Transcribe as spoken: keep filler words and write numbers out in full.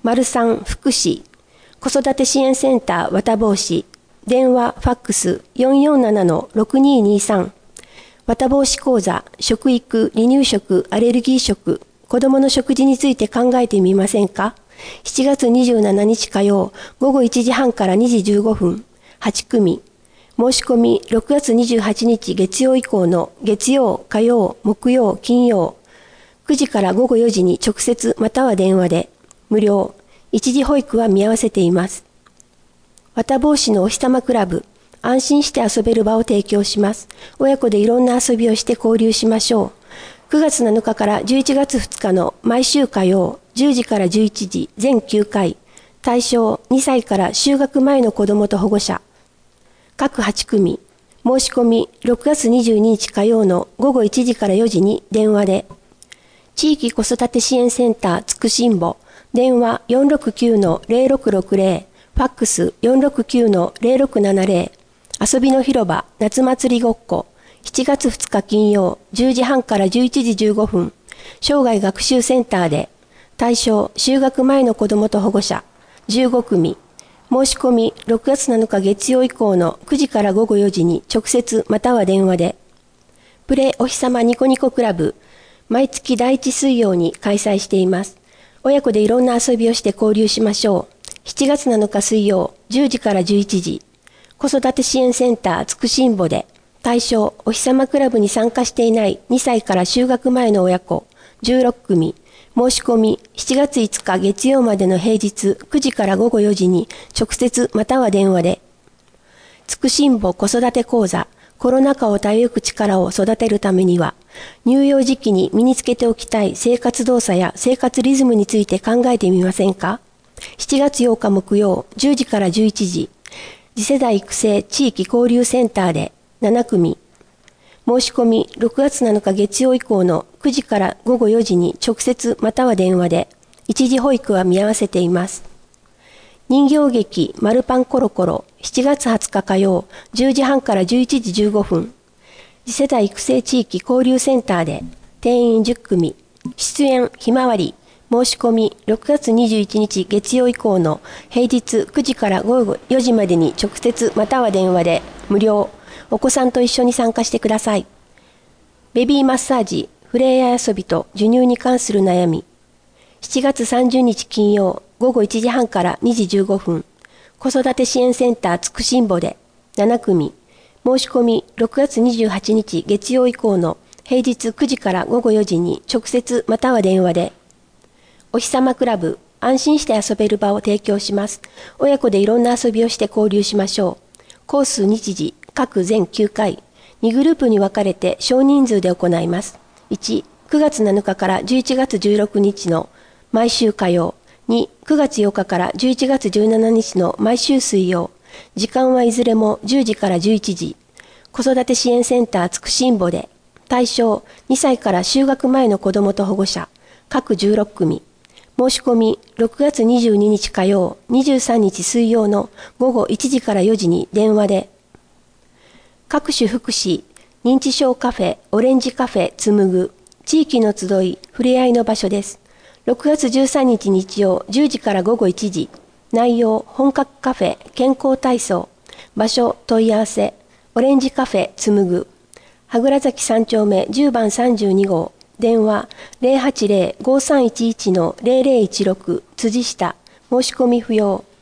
丸三福祉子育て支援センター綿帽子電話ファックス よんよんななのろくにーにーさん綿帽子講座食育離乳食アレルギー食子どもの食事について考えてみませんか。しちがつにじゅうしちにち火曜ごごいちじはんからにじじゅうごふんはちくみ申し込みろくがつにじゅうはちにち月曜以降の月曜火曜木曜金曜くじからごごよじに直接または電話で無料一時保育は見合わせています。綿帽子のお日様クラブ安心して遊べる場を提供します。親子でいろんな遊びをして交流しましょう。くがつなのかからじゅういちがつふつかの毎週火曜じゅうじからじゅういちじ全きゅうかい対象にさいから就学前の子どもと保護者各はちくみ申し込みろくがつにじゅうににち火曜のごごいちじからよじに電話で地域子育て支援センターつくしんぼ電話 よんろくきゅうのゼロろくろくゼロファックス よんろくきゅうのゼロろくななゼロ遊びの広場夏祭りごっこしちがつふつか金曜じゅうじはんからじゅういちじじゅうごふん生涯学習センターで対象就学前の子どもと保護者じゅうごくみ申し込みろくがつなのか月曜以降のくじからごごよじに直接または電話でプレお日様ニコニコクラブ毎月だいいち水曜に開催しています。親子でいろんな遊びをして交流しましょう。しちがつなのか水曜じゅうじからじゅういちじ子育て支援センターつくしんぼで対象お日様クラブに参加していないにさいから就学前の親子じゅうろっくみ申し込みしちがついつか月曜までの平日くじからごごよじに直接または電話でつくしんぼ子育て講座コロナ禍を耐えゆく力を育てるためには乳幼児期に身につけておきたい生活動作や生活リズムについて考えてみませんか。しちがつようか木曜じゅうじからじゅういちじ次世代育成地域交流センターでななくみ申し込みろくがつなのか月曜以降のくじからごごよじに直接または電話で一時保育は見合わせています。人形劇マルパンコロコロしちがつはつか火曜じゅうじはんからじゅういちじじゅうごふん次世代育成地域交流センターで定員じゅっくみ出演ひまわり申し込みろくがつにじゅういちにち月曜以降の平日くじからごごよじまでに直接または電話で無料お子さんと一緒に参加してください。ベビーマッサージフレイヤー遊びと授乳に関する悩みしちがつさんじゅうにち金曜ごごいちじはんからにじじゅうごふん子育て支援センターつくしんぼでななくみ申し込みろくがつにじゅうはちにち月曜以降の平日くじからごごよじに直接または電話でお日様クラブ安心して遊べる場を提供します。親子でいろんな遊びをして交流しましょう。コース日時各全きゅうかいにグループに分かれて少人数で行います。いち、くがつなのかからじゅういちがつじゅうろくにちの毎週火曜に、くがつようかからじゅういちがつじゅうしちにちの毎週水曜時間はいずれもじゅうじからじゅういちじ子育て支援センターつくしんぼで対象にさいから就学前の子どもと保護者各じゅうろっくみ申し込みろくがつにじゅうににち火曜にじゅうさんにち水曜のごごいちじからよじに電話で各種福祉認知症カフェオレンジカフェつむぐ地域の集いふれあいの場所です。ろくがつじゅうさんにち日曜じゅうじからごごいちじ内容本格カフェ健康体操場所問い合わせオレンジカフェつむぐ羽倉崎さんちょうめじゅうばんさんじゅうにごう電話 ゼロはちゼロ ごさんいちいち ゼロゼロいちろく 辻下申し込み不要。